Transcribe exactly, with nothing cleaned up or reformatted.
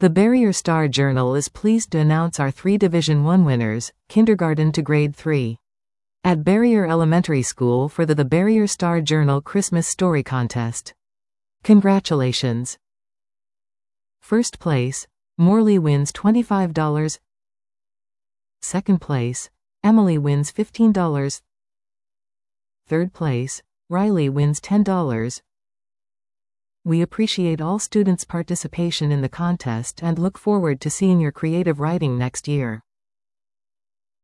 The Barrier Star Journal is pleased to announce our three Division one winners, kindergarten to grade three. At Barrier Elementary School for the The Barrier Star Journal Christmas Story Contest. Congratulations! First place, Morley wins twenty-five dollars. Second place, Emily wins fifteen dollars. Third place, Riley wins ten dollars. We appreciate all students' participation in the contest and look forward to seeing your creative writing next year.